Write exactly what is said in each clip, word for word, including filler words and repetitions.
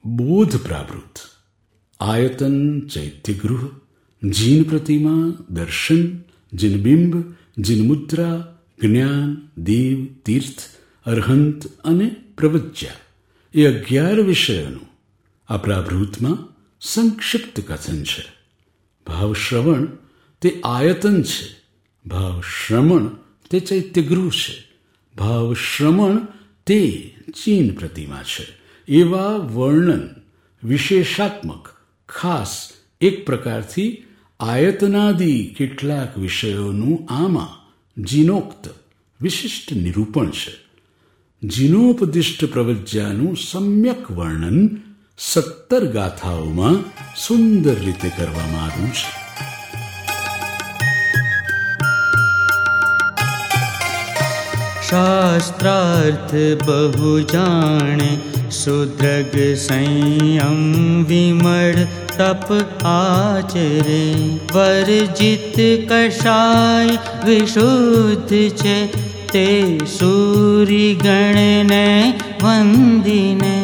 बोध प्रावृत, आयतन चैत्यगृह, जीन प्रतिमा, दर्शन, जिनबिंब, जिनमुद्रा, જ્ઞાન, દેવ, તીર્થ, અરહંત અને પ્રવજ્યા એ અગિયાર વિષયોનું આ પ્રાભૃતમાં સંક્ષિપ્ત કથન છે. ભાવશ્રવણ તે આયતન છે, ભાવશ્રમણ તે ચૈત્યગૃહ છે, ભાવશ્રમણ તે ચીન પ્રતિમા છે. એવા વર્ણન વિશેષાત્મક ખાસ એક પ્રકારથી આયતનાદિ કેટલાક વિષયોનું આમાં જીનોક્ત વિશિષ્ટ નિરૂપણ છે. જીનોપદિષ્ટ પ્રવજ્યાનું સમ્યક વર્ણન સત્તર ગાથાઓમાં સુંદર રીતે કરવામાં આવ્યું છે. શાસ્ત્રાર્થ બહુ જાણે, સુદ્રગ સંયમ વિમળ તપ આચરે, વર્જિત કષાય વિશુદ્ધ છે, તે સૂરી ગણને વંદીને.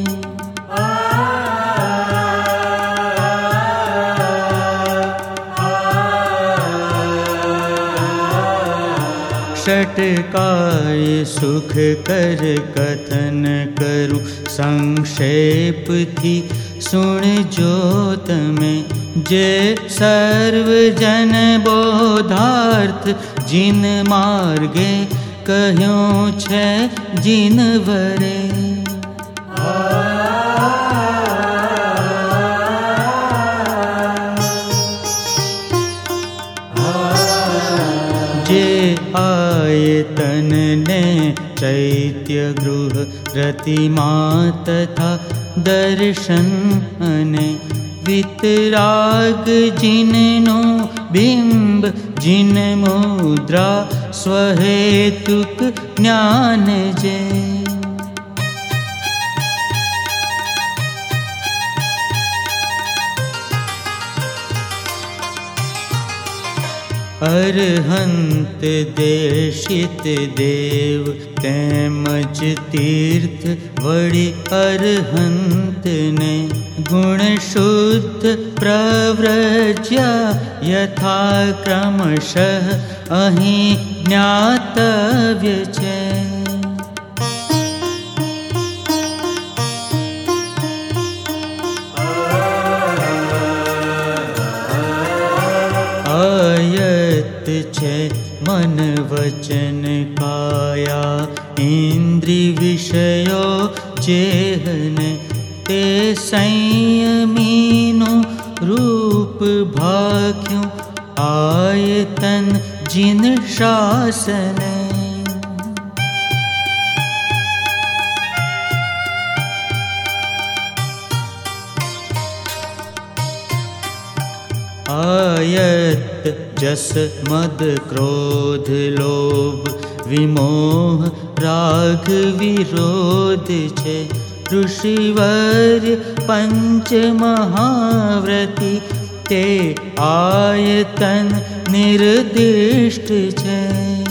ષટકાય સુખ કર કથન કરું, સંક્ષેપથી સુણજો તમે, જે સર્વજન બોધાર્થ જીન માર્ગે કહ્યું છે જીનવરે. જે આયતનને ચૈત્યગૃહ પ્રતિમા તથા દર્શન અને વિતરાગ જીનનો બિંબ, જીન મુદ્રા સ્વહેતુક જ્ઞાન જે. અરહંત દેશિત દેવ તેમજ તીર્થ વળી અરહંતને ગુણ શુદ્ધ પ્રવ્રજ્યા યથા ક્રમશઃ અહીં જ્ઞાતવ્ય છે. છે મન વચન કાયા ઇન્દ્રિ વિષયો જેહને, તે સંયમીનું રૂપ ભાખ્યું આયતન જીન શાસને. આયત જસ મદ ક્રોધ લોભ વિમોહ રાગ વિરોધ છે, ઋષિવર પંચ મહાવ્રતિ તે આયતન નિર્દિષ્ટ છે.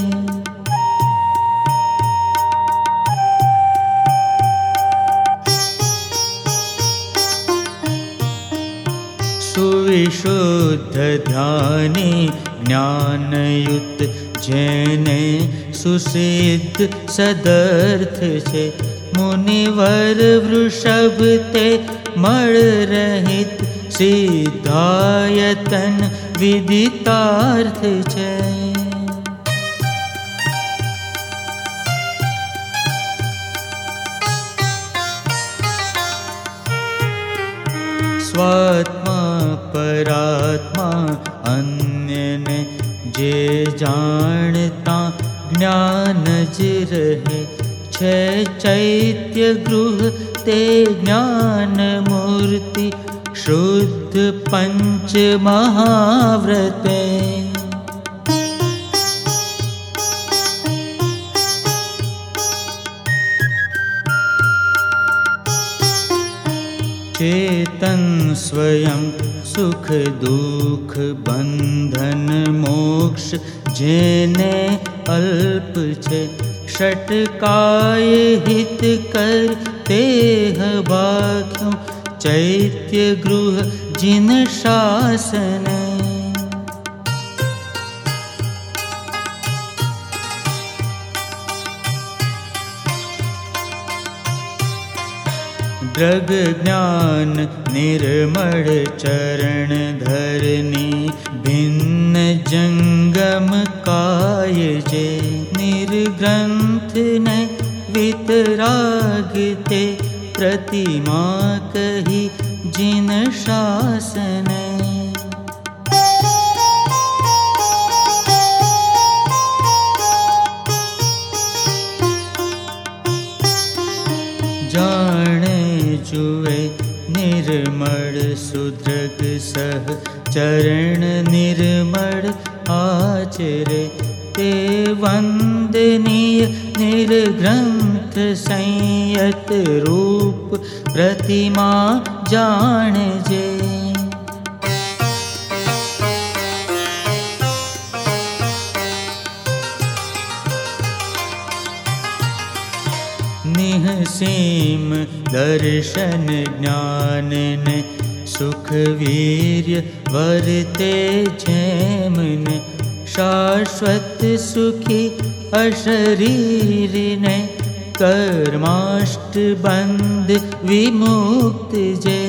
સુવિશુદ્ધ ધ્યાની જ્ઞાનયુક્ત જેને સુસિદ્ધ સદર્થ છે, મુનિવર વૃષભ તે મળ રહિત સિદ્ધાયતન વિદિતાર્થ છે. સ્વાત્મા પરાત્મા અન્યને જે જાણતા જ્ઞાન જ રહે છે, ચૈત્ય ગૃહ તે જ્ઞાન મૂર્તિ શુદ્ધ પંચ મહાવ્રતે. चेतन स्वयं सुख दुख बंधन मोक्ष जेने अल्प छे, षटकाय हित कर तेह बाख्यों चैत्य गृह जिन शासन दृग ज्ञान निर्मल चरण धरनी भिन्न जंगम काय जे निर्ग्रंथ न वितरागते प्रतिमा कही जिन शासन जाने जुए निर्मल सुदृग सह चरण निर्मल आचरे ते वंदनीय निर्ग्रंथ संयत रूप प्रतिमा जान जे निहसीम दर्शन ज्ञान ने सुख वीर्य वरते जैमन शाश्वत सुखी अशरीर ने कर्माष्ट बंध विमुक्त जे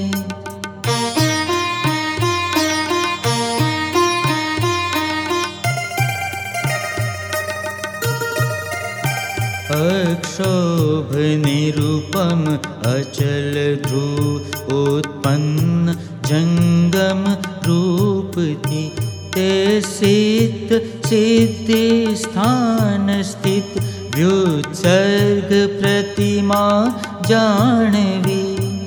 अक्षोभ निरूपम अचल ध्रुव उत्पन्न जंगम रूप थी ते सिद्ध सिद्धि स्थान स्थित व्युत्सर्ग प्रतिमा जानवी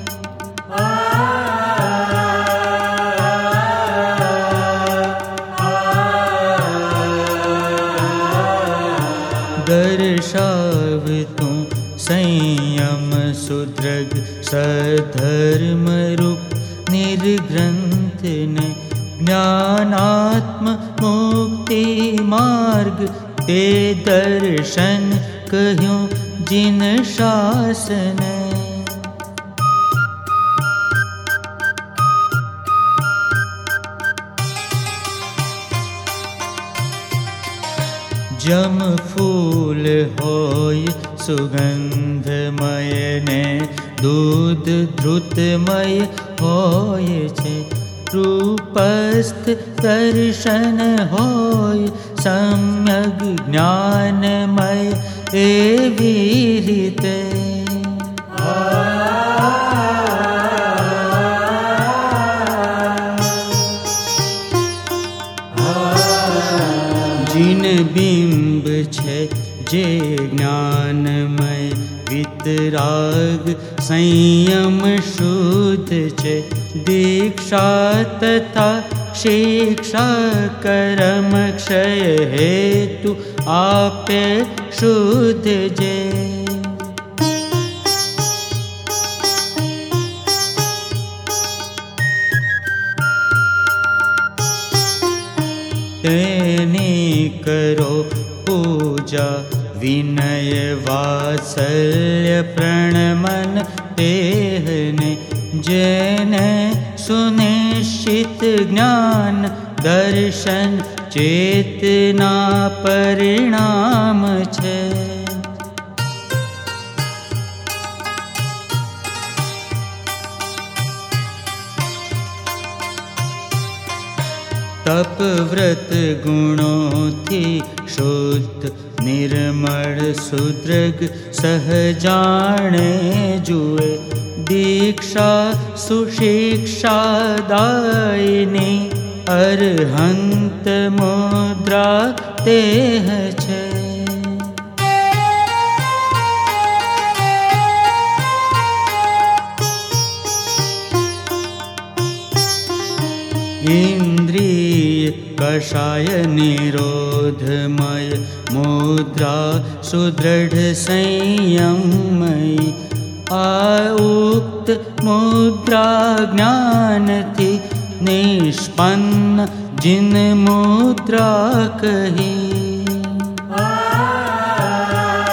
दर्शाव तू संयम सुदृग सधर्म रूप निर्ग्रंथ ने ज्ञानात्म मुक्ति मार्ग ते दर्शन कह्यों जिन शासन जम फूल होय सुगंधमय ने दूध द्रुतमय होय छे रूपस्थ दर्शन होय सम्यक ज्ञानमय एवी रीते जिन बिंब छे जे ज्ञानमय वितराग संयम शुद्ध छे दीक्षा तथा शिक्षा कर्म क्षय हेतु आपे शुद्ध जे तेनी करो पूजा विनय वात्सल्य प्रणमन तेहने जेने सुनिश्चित ज्ञान दर्शन चेतना परिणाम छे तप व्रत गुणों थी शुद्ध निर्मल सुदृग सहजाने जुए दीक्षा सुशिक्षा दायिनी अरहंत मुद्रा तेह छे इंद्रिय कषाय निरोधमय मुद्रा सुदृढ़ संयममयी आउक्त मुद्रा ज्ञान थी निष्पन्न जिन मुद्रा कही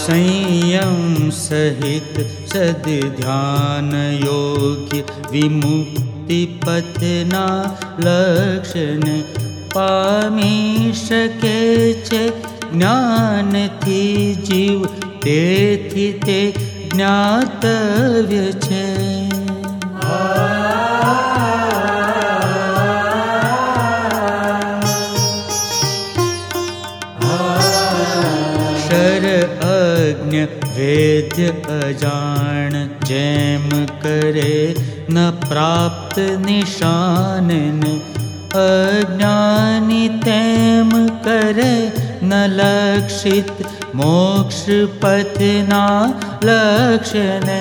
संयम सहित सद ध्यान योग्य विमुक्ति पथना लक्षण पामी શકે છે જ્ઞાનથી જીવ તેથી તે જ્ઞાતવ્ય છે. શર અજ્ઞ વેદ્ય અજાણ જેમ કરે ન પ્રાપ્ત નિશાનને अज्ञानी तेम करे न लक्षित मोक्ष पथना लक्षणे.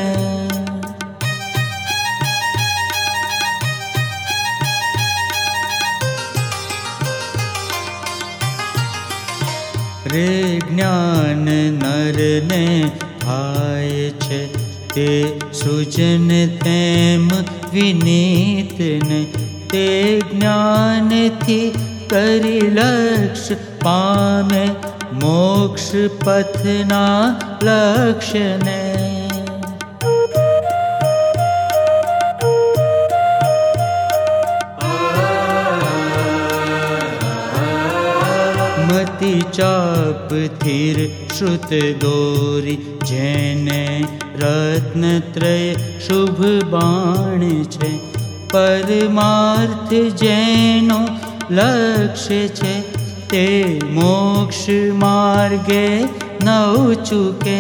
रे ज्ञान नरने થાય છે તે સુજન તેમ વિનીતને તે જ્ઞાનથી કરી લક્ષ્ય પામે મોક્ષ પથના લક્ષ્યને. મતિ ચાપ થીર શ્રુત દોરી જેને રત્નત્રય શુભ બાણ છે પરમાર્થ જેનો લક્ષ્ય છે તે મોક્ષ માર્ગે નવ ચૂકે.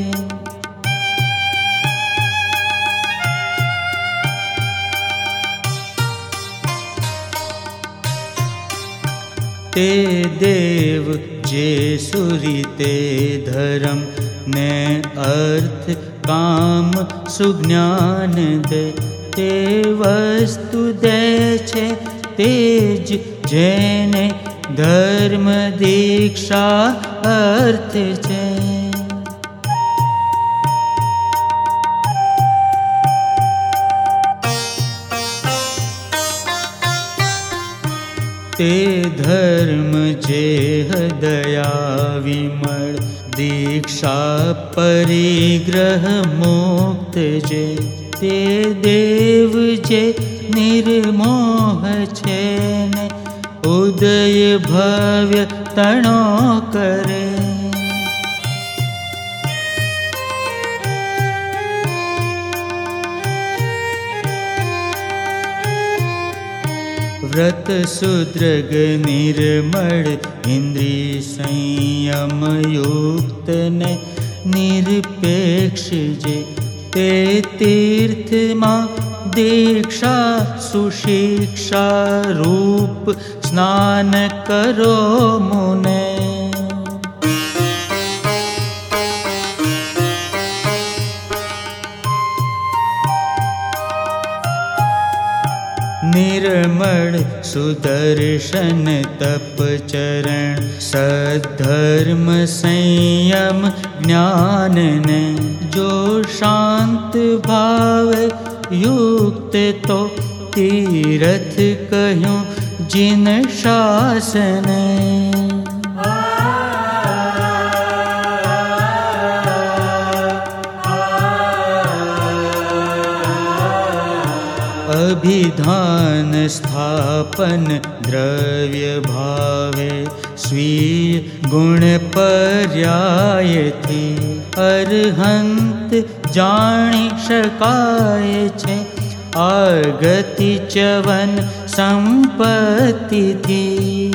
તે દેવ જે સુરી તે ધર્મ ને અર્થ કામ સુજ્ઞાન દે તે વસ્તુ દે છે તે જ જેને ધર્મ દીક્ષા અર્થ છે. તે ધર્મ જે હૃદયા વિમળ દીક્ષા પરિગ્રહ મુક્ત જે તે દેવ જે નિર્મોહ છે ને ઉદય ભવ્ય તણો કરે. વ્રત સુદ્રગ નિર્મળ ઇન્દ્રિય સંયમ યુક્ત ને નિરપેક્ષ જે તે તીર્થમાં દીક્ષા સુશિક્ષા રૂપ સ્નાન કરો મુને. નિર્મળ સુદર્શન તપચરણ સદ્ધર્મ સંયમ જ્ઞાનને જો શાંત ભાવે યુક્ત તો તીરથ કહ્યું જીન શાસને. અભિધાન સ્થાપન દ્રવ્ય ભાવે સ્વીય ગુણ પર્યાયથી અરહંત જાણી શકાય છે આગતિ ચવન સંપત્તિથી.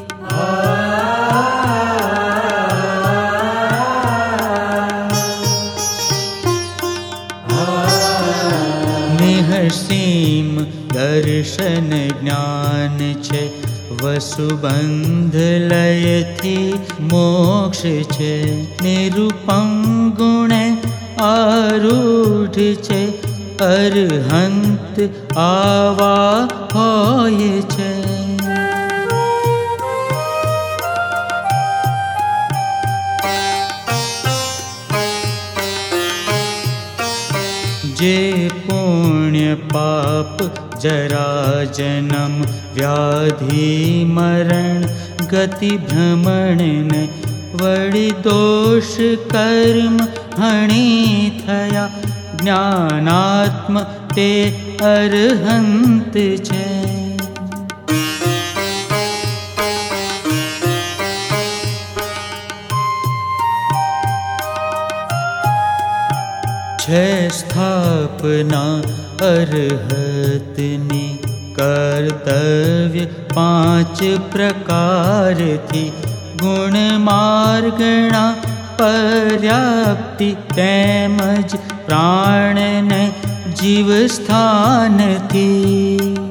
નિઃસીમ દર્શન જ્ઞાન છે વસુબંધ લયથી મોક્ષ છે નિરૂપમ ગુણે આરૂઢ છે અરહંત આવા હોય છે. જે પુણ્ય પાપ જરા જન્મ વ્યાધિ મરણ ગતિ ભ્રમણ ને वड़ी दोष कर्म हणी थया, ज्ञानात्म ते अरहंत छे। छे स्थापना अरहतनी, कर्तव्य पांच प्रकार थी। गुण मार्गणा पर्याप्ति, तेमज प्राण ने जीव स्थान थी।